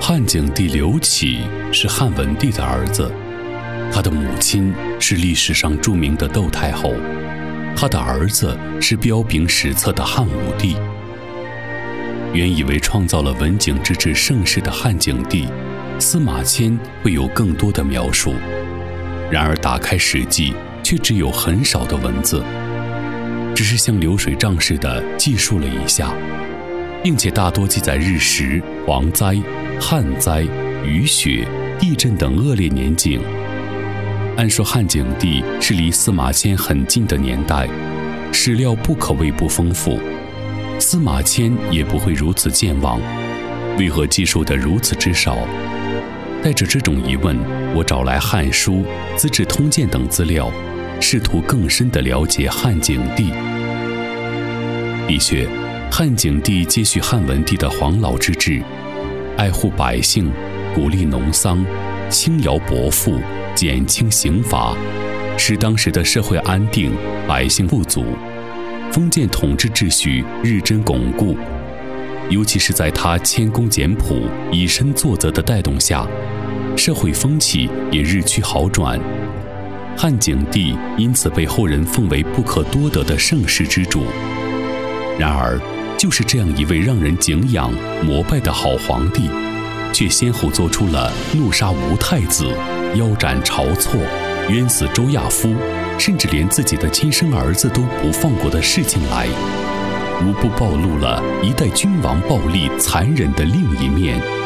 汉景帝刘启是汉文帝的儿子，他的母亲是历史上著名的窦太后，他的儿子是彪炳史册的汉武帝。原以为创造了文景之治盛世的汉景帝，司马迁会有更多的描述，然而打开《史记》却只有很少的文字，只是像流水账似的记述了一下，并且大多记载日食、蝗灾、旱灾、雨雪、地震等恶劣年景。按说汉景帝是离司马迁很近的年代，史料不可谓不丰富，司马迁也不会如此健忘，为何记述得如此之少？带着这种疑问，我找来《汉书》《资治通鉴》等资料，试图更深地了解汉景帝。的确，汉景帝接续汉文帝的黄老之治，爱护百姓，鼓励农桑，轻徭薄赋，减轻刑罚，使当时的社会安定，百姓富足，封建统治秩序日臻巩固。尤其是在他谦恭简朴、以身作则的带动下，社会风气也日趋好转。汉景帝因此被后人奉为不可多得的盛世之主。然而，就是这样一位让人敬仰、膜拜的好皇帝，却先后做出了怒杀吴太子、腰斩晁错、冤死周亚夫，甚至连自己的亲生儿子都不放过的事情来，无不暴露了一代君王暴力残忍的另一面。